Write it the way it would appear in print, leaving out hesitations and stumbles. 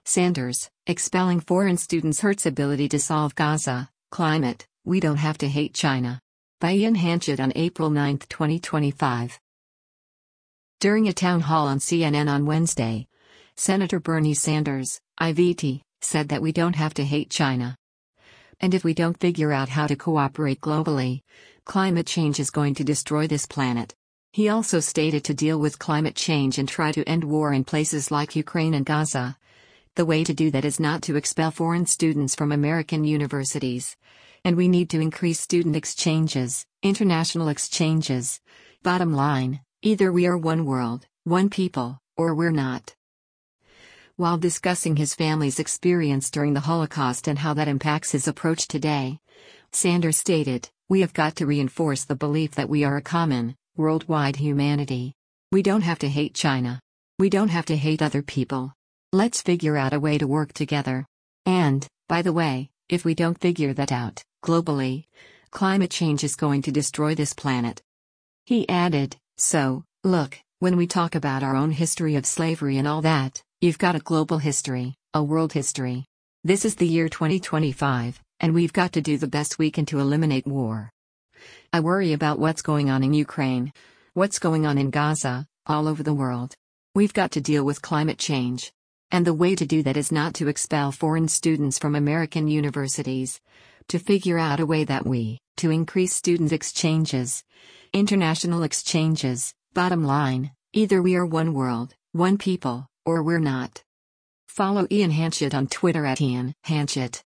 Sanders, expelling foreign students hurts ability to solve Gaza, climate, we don't have to hate China. By Ian Hanchett on April 9, 2025. During a town hall on CNN on Wednesday, Senator Bernie Sanders, IVT, said that we don't have to hate China. And if we don't figure out how to cooperate globally, climate change is going to destroy this planet. He also stated to deal with climate change and try to end war in places like Ukraine and Gaza, the way to do that is not to expel foreign students from American universities. And we need to increase student exchanges, international exchanges. Bottom line, either we are one world, one people, or we're not. While discussing his family's experience during the Holocaust and how that impacts his approach today, Sanders stated, "We have got to reinforce the belief that we are a common, worldwide humanity. We don't have to hate China. We don't have to hate other people. Let's figure out a way to work together. And, by the way, if we don't figure that out, globally, climate change is going to destroy this planet." He added, "So, look, when we talk about our own history of slavery and all that, you've got a global history, a world history. This is the year 2025, and we've got to do the best we can to eliminate war. I worry about what's going on in Ukraine, what's going on in Gaza, all over the world. We've got to deal with climate change. And the way to do that is not to expel foreign students from American universities, to figure out a way that to increase student exchanges, international exchanges. Bottom line, either we are one world, one people, or we're not." Follow Ian Hanchett on Twitter at Ian Hanchett.